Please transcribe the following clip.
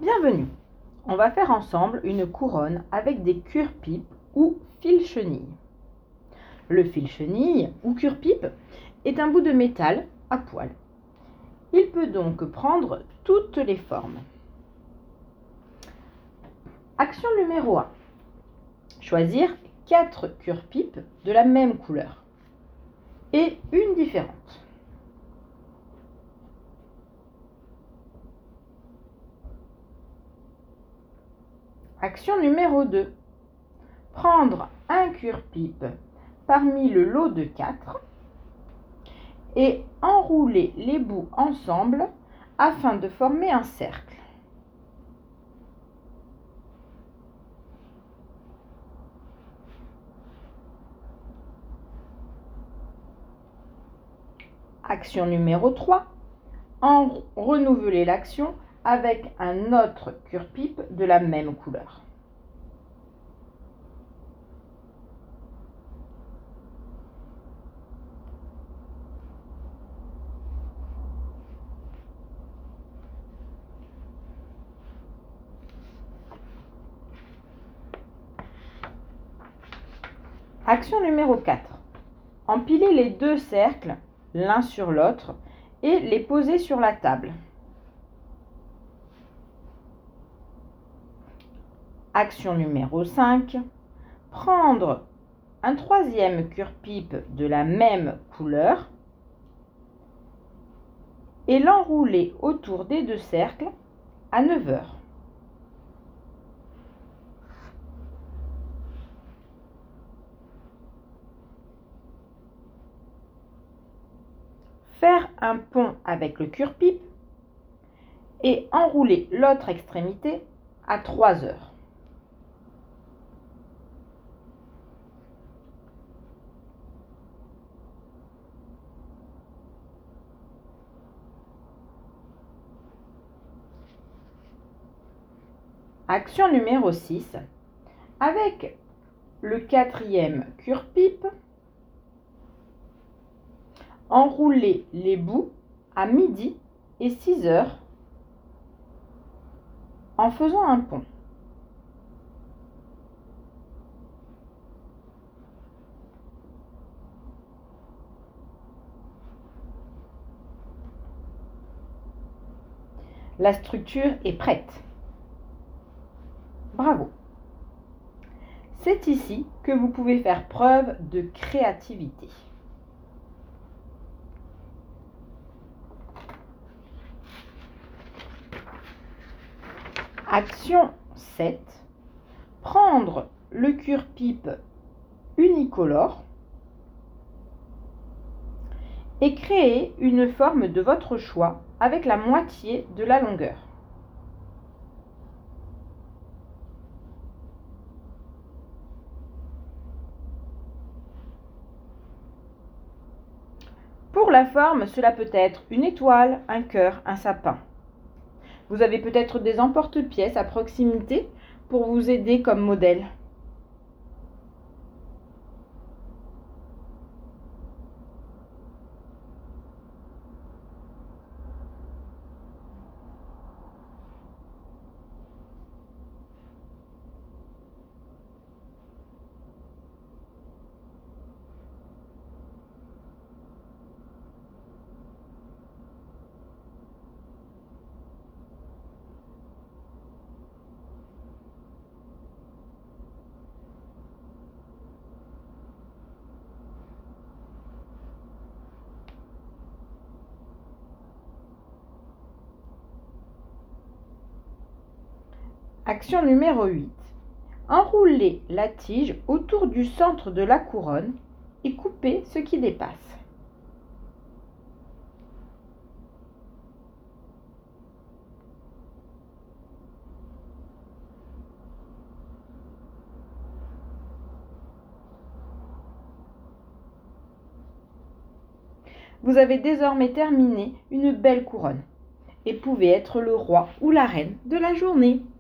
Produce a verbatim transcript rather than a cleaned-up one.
Bienvenue. On va faire ensemble une couronne avec des cure-pipes ou fil-chenille. Le fil-chenille ou cure-pipe est un bout de métal à poil. Il peut donc prendre toutes les formes. Action numéro un. Choisir quatre cure-pipes de la même couleur et une différente. Action numéro deux. Prendre un cure-pipe parmi le lot de quatre et enrouler les bouts ensemble afin de former un cercle. Action numéro trois. En renouveler l'action avec un autre cure-pipe de la même couleur. Action numéro quatre. Empiler les deux cercles l'un sur l'autre et les poser sur la table. Action numéro cinq. Prendre un troisième cure-pipe de la même couleur et l'enrouler autour des deux cercles à neuf heures. Faire un pont avec le cure-pipe et enrouler l'autre extrémité à trois heures. Action numéro six. Avec le quatrième cure-pipe, enrouler les bouts à midi et six heures en faisant un pont. La structure est prête. Bravo! C'est ici que vous pouvez faire preuve de créativité. Action sept. Prendre le cure-pipe unicolore et créer une forme de votre choix avec la moitié de la longueur. Pour la forme, cela peut être une étoile, un cœur, un sapin. Vous avez peut-être des emporte-pièces à proximité pour vous aider comme modèle. Action numéro huit. Enroulez la tige autour du centre de la couronne et coupez ce qui dépasse. Vous avez désormais terminé une belle couronne et pouvez être le roi ou la reine de la journée.